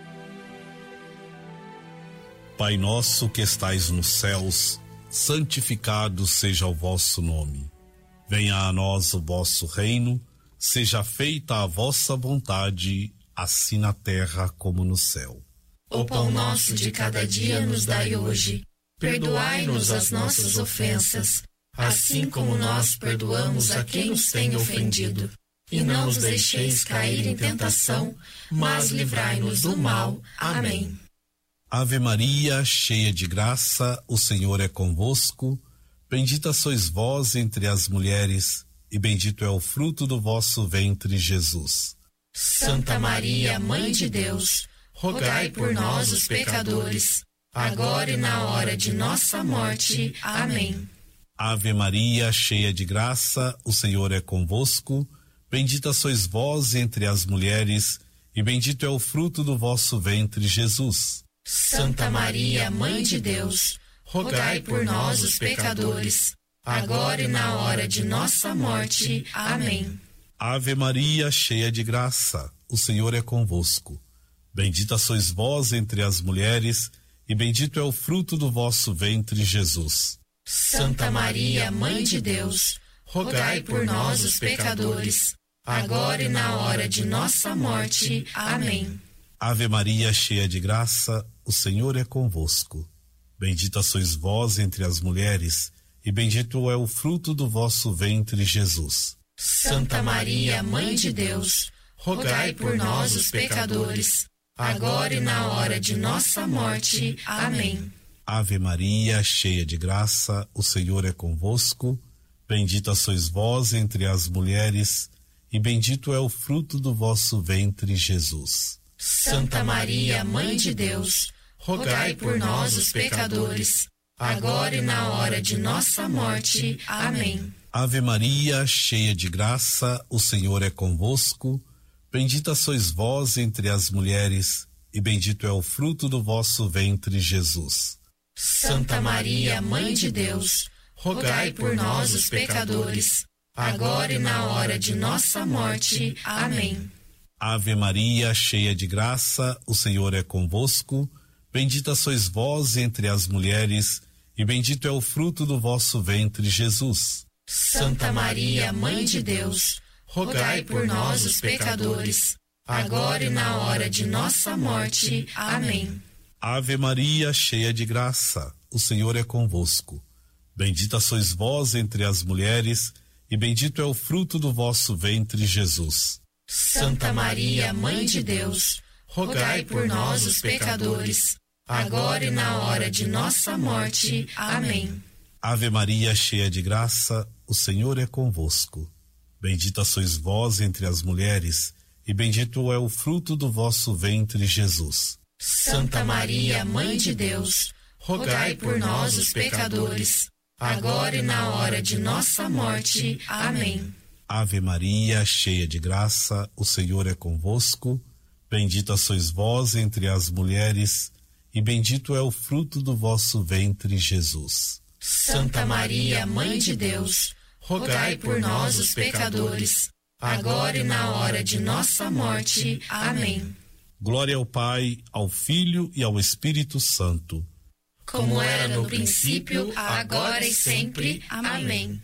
Pai nosso que estais nos céus, santificado seja o vosso nome. Venha a nós o vosso reino, seja feita a vossa vontade, assim na terra como no céu. O pão nosso de cada dia nos dai hoje. Perdoai-nos as nossas ofensas, assim como nós perdoamos a quem nos tem ofendido. E não nos deixeis cair em tentação, mas livrai-nos do mal. Amém. Ave Maria, cheia de graça, o Senhor é convosco. Bendita sois vós entre as mulheres, e bendito é o fruto do vosso ventre, Jesus. Santa Maria, Mãe de Deus, rogai por nós, os pecadores, agora e na hora de nossa morte. Amém. Ave Maria, cheia de graça, o Senhor é convosco. Bendita sois vós entre as mulheres, e bendito é o fruto do vosso ventre, Jesus. Santa Maria, Mãe de Deus, rogai por nós, os pecadores, agora e na hora de nossa morte. Amém. Ave Maria, cheia de graça, o Senhor é convosco. Bendita sois vós entre as mulheres, e bendito é o fruto do vosso ventre, Jesus. Santa Maria, Mãe de Deus, rogai por nós, os pecadores, agora e na hora de nossa morte. Amém. Ave Maria, cheia de graça, o Senhor é convosco. Bendita sois vós entre as mulheres, e bendito é o fruto do vosso ventre, Jesus. Santa Maria, Mãe de Deus, rogai por nós, os pecadores, agora e na hora de nossa morte. Amém. Ave Maria, cheia de graça, o Senhor é convosco. Bendita sois vós entre as mulheres, e bendito é o fruto do vosso ventre, Jesus. Santa Maria, Mãe de Deus, rogai por nós, os pecadores, agora e na hora de nossa morte. Amém. Ave Maria, cheia de graça, o Senhor é convosco. Bendita sois vós entre as mulheres, e bendito é o fruto do vosso ventre, Jesus. Santa Maria, Mãe de Deus, rogai por nós, os pecadores, agora e na hora de nossa morte. Amém. Ave Maria, cheia de graça, o Senhor é convosco. Bendita sois vós entre as mulheres, e bendito é o fruto do vosso ventre, Jesus. Santa Maria, Mãe de Deus, rogai por nós, os pecadores, agora e na hora de nossa morte. Amém. Ave Maria, cheia de graça, o Senhor é convosco. Bendita sois vós entre as mulheres, e bendito é o fruto do vosso ventre, Jesus. Santa Maria, Mãe de Deus, rogai por nós, os pecadores, agora e na hora de nossa morte. Amém. Ave Maria, cheia de graça, o Senhor é convosco. Bendita sois vós entre as mulheres, e bendito é o fruto do vosso ventre, Jesus. Santa Maria, Mãe de Deus, rogai por nós, os pecadores, agora e na hora de nossa morte. Amém. Ave Maria, cheia de graça, o Senhor é convosco. Bendita sois vós entre as mulheres, e bendito é o fruto do vosso ventre, Jesus. Santa Maria, Mãe de Deus, rogai por nós, os pecadores, agora e na hora de nossa morte. Amém. Glória ao Pai, ao Filho e ao Espírito Santo. Como era no princípio, agora e sempre. Amém.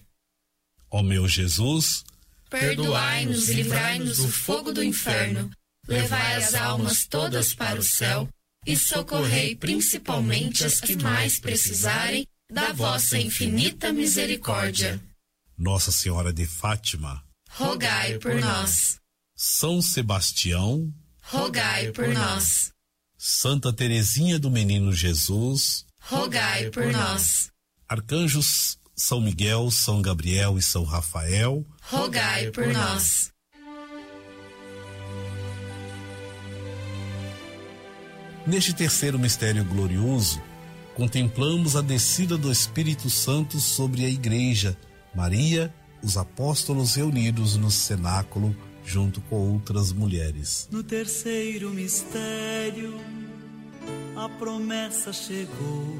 Ó meu Jesus, perdoai-nos e livrai-nos do fogo do inferno, levai as almas todas para o céu e socorrei principalmente as que mais precisarem da vossa infinita misericórdia. Nossa Senhora de Fátima, rogai por nós. São Sebastião, rogai por nós. Santa Teresinha do Menino Jesus, rogai por nós. Arcanjos São Miguel, São Gabriel e São Rafael, rogai por nós. Neste terceiro mistério glorioso, contemplamos a descida do Espírito Santo sobre a Igreja, Maria, os apóstolos reunidos no cenáculo junto com outras mulheres. No terceiro mistério, a promessa chegou.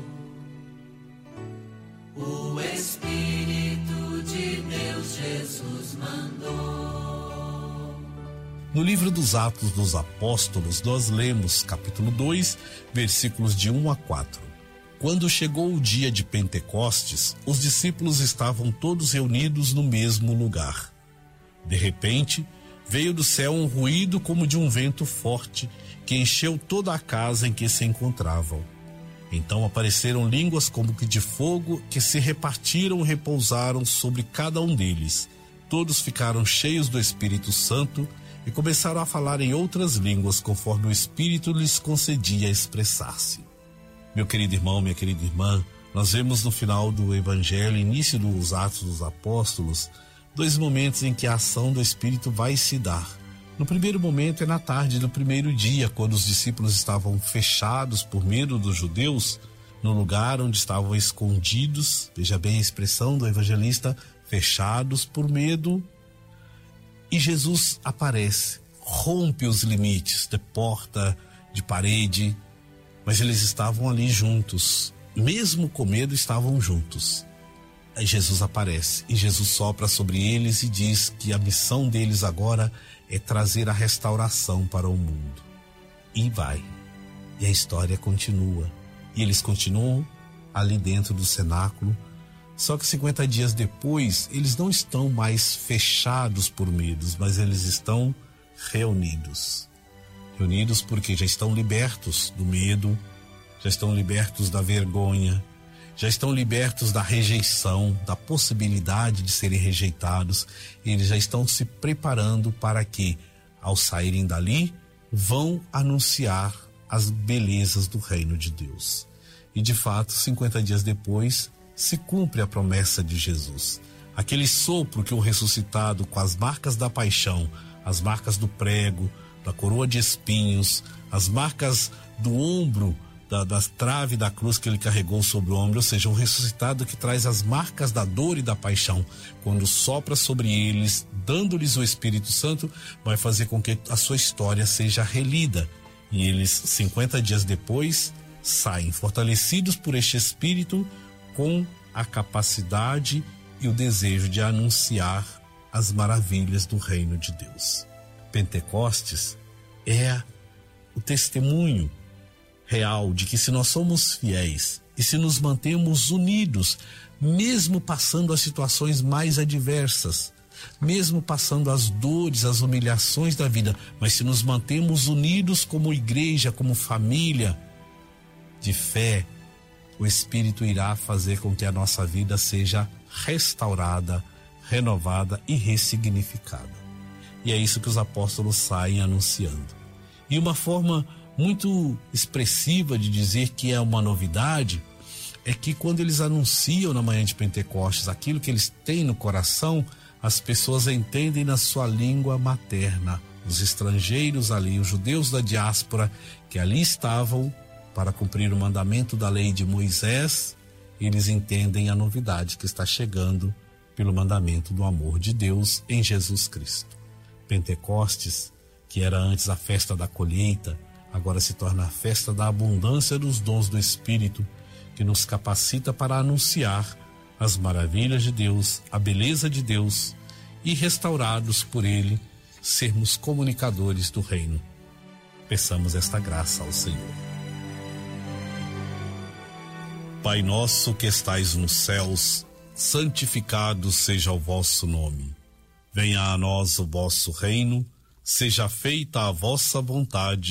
O Espírito de Deus Jesus mandou. No livro dos Atos dos Apóstolos, nós lemos capítulo dois, versículos de um a quatro. Quando chegou o dia de Pentecostes, os discípulos estavam todos reunidos no mesmo lugar. De repente, veio do céu um ruído como de um vento forte, que encheu toda a casa em que se encontravam. Então apareceram línguas como que de fogo, que se repartiram e repousaram sobre cada um deles. Todos ficaram cheios do Espírito Santo e começaram a falar em outras línguas, conforme o Espírito lhes concedia expressar-se. Meu querido irmão, minha querida irmã, nós vemos no final do Evangelho, início dos Atos dos Apóstolos, dois momentos em que a ação do Espírito vai se dar. No primeiro momento é na tarde do primeiro dia, quando os discípulos estavam fechados por medo dos judeus, no lugar onde estavam escondidos, veja bem a expressão do evangelista, fechados por medo, e Jesus aparece, rompe os limites de porta, de parede, mas eles estavam ali juntos, mesmo com medo estavam juntos. Aí Jesus aparece e Jesus sopra sobre eles e diz que a missão deles agora é trazer a restauração para o mundo. E vai. E a história continua. E eles continuam ali dentro do cenáculo. Só que cinquenta dias depois, eles não estão mais fechados por medos, mas eles estão reunidos. Reunidos porque já estão libertos do medo, já estão libertos da vergonha, já estão libertos da rejeição, da possibilidade de serem rejeitados. Eles já estão se preparando para que, ao saírem dali, vão anunciar as belezas do reino de Deus. E de fato, cinquenta dias depois, se cumpre a promessa de Jesus. Aquele sopro que o ressuscitado, com as marcas da paixão, as marcas do prego, da coroa de espinhos, as marcas do ombro, Da, da trave da cruz que ele carregou sobre o ombro, ou seja, o ressuscitado que traz as marcas da dor e da paixão, quando sopra sobre eles, dando-lhes o Espírito Santo, vai fazer com que a sua história seja relida. E eles, cinquenta dias depois, saem fortalecidos por este Espírito, com a capacidade e o desejo de anunciar as maravilhas do reino de Deus. Pentecostes é o testemunho real de que, se nós somos fiéis e se nos mantemos unidos, mesmo passando as situações mais adversas, mesmo passando as dores, as humilhações da vida, mas se nos mantemos unidos como igreja, como família de fé, o Espírito irá fazer com que a nossa vida seja restaurada, renovada e ressignificada. E é isso que os apóstolos saem anunciando. E uma forma muito expressiva de dizer que é uma novidade é que, quando eles anunciam na manhã de Pentecostes aquilo que eles têm no coração, as pessoas entendem na sua língua materna. Os estrangeiros ali, os judeus da diáspora que ali estavam para cumprir o mandamento da lei de Moisés, eles entendem a novidade que está chegando pelo mandamento do amor de Deus em Jesus Cristo. Pentecostes, que era antes a festa da colheita, agora se torna a festa da abundância dos dons do Espírito, que nos capacita para anunciar as maravilhas de Deus, a beleza de Deus, e, restaurados por Ele, sermos comunicadores do reino. Peçamos esta graça ao Senhor. Pai nosso que estais nos céus, santificado seja o vosso nome. Venha a nós o vosso reino, seja feita a vossa vontade,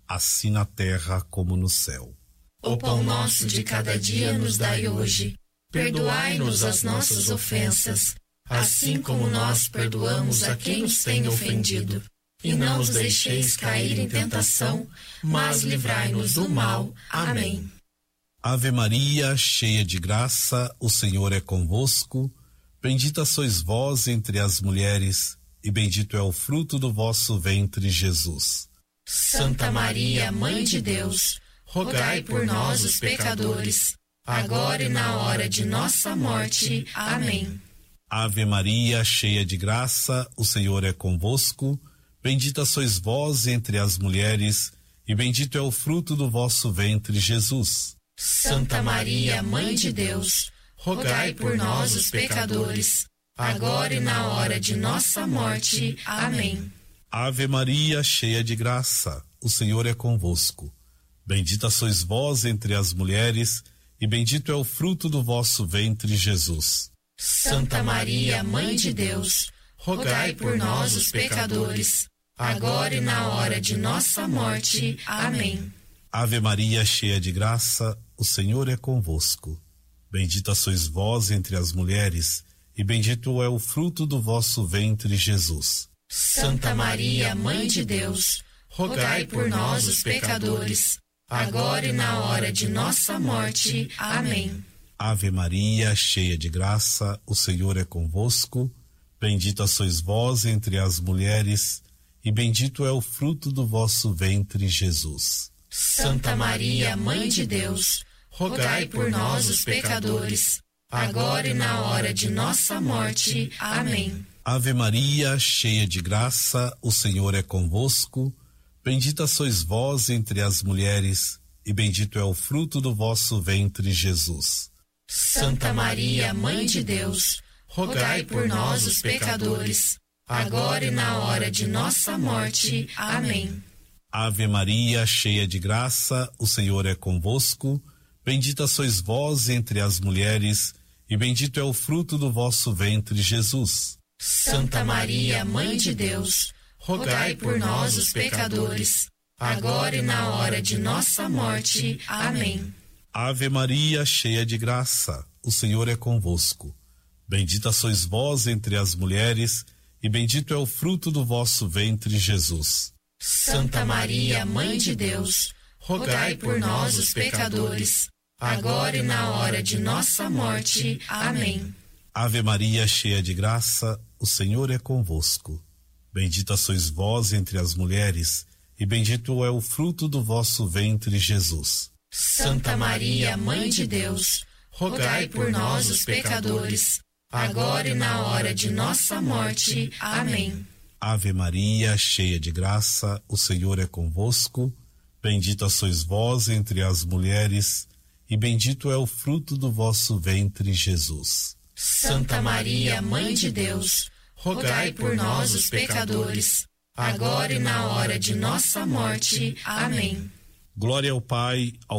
assim na terra como no céu. O pão nosso de cada dia nos dai hoje. Perdoai-nos as nossas ofensas, assim como nós perdoamos a quem nos tem ofendido. E não os deixeis cair em tentação, mas livrai-nos do mal. Amém. Ave Maria, cheia de graça, o Senhor é convosco. Bendita sois vós entre as mulheres, e bendito é o fruto do vosso ventre, Jesus. Santa Maria, Mãe de Deus, rogai por nós, os pecadores, agora e na hora de nossa morte. Amém. Ave Maria, cheia de graça, o Senhor é convosco. Bendita sois vós entre as mulheres, e bendito é o fruto do vosso ventre, Jesus. Santa Maria, Mãe de Deus, rogai por nós, os pecadores, agora e na hora de nossa morte. Amém. Ave Maria, cheia de graça, o Senhor é convosco. Bendita sois vós entre as mulheres, e bendito é o fruto do vosso ventre, Jesus. Santa Maria, Mãe de Deus, rogai por nós, os pecadores, agora e na hora de nossa morte. Amém. Ave Maria, cheia de graça, o Senhor é convosco. Bendita sois vós entre as mulheres, e bendito é o fruto do vosso ventre, Jesus. Santa Maria, Mãe de Deus, rogai por nós, os pecadores, agora e na hora de nossa morte. Amém. Ave Maria, cheia de graça, o Senhor é convosco. Bendita sois vós entre as mulheres, e bendito é o fruto do vosso ventre, Jesus. Santa Maria, Mãe de Deus, rogai por nós, os pecadores, agora e na hora de nossa morte. Amém. Ave Maria, cheia de graça, o Senhor é convosco. Bendita sois vós entre as mulheres, e bendito é o fruto do vosso ventre, Jesus. Santa Maria, Mãe de Deus, rogai por nós, os pecadores, agora e na hora de nossa morte. Amém. Ave Maria, cheia de graça, o Senhor é convosco. Bendita sois vós entre as mulheres, e bendito é o fruto do vosso ventre, Jesus. Santa Maria, Mãe de Deus, rogai por nós, os pecadores, agora e na hora de nossa morte. Amém. Ave Maria, cheia de graça, o Senhor é convosco. Bendita sois vós entre as mulheres, e bendito é o fruto do vosso ventre, Jesus. Santa Maria, Mãe de Deus, rogai por nós, os pecadores, agora e na hora de nossa morte. Amém. Ave Maria, cheia de graça, o Senhor é convosco. Bendita sois vós entre as mulheres, e bendito é o fruto do vosso ventre, Jesus. Santa Maria, Mãe de Deus, rogai por nós, os pecadores, agora e na hora de nossa morte. Amém. Ave Maria, cheia de graça, o Senhor é convosco. Bendita sois vós entre as mulheres, e bendito é o fruto do vosso ventre, Jesus. Santa Maria, Mãe de Deus, rogai por nós, os pecadores, agora e na hora de nossa morte. Amém. Glória ao Pai, ao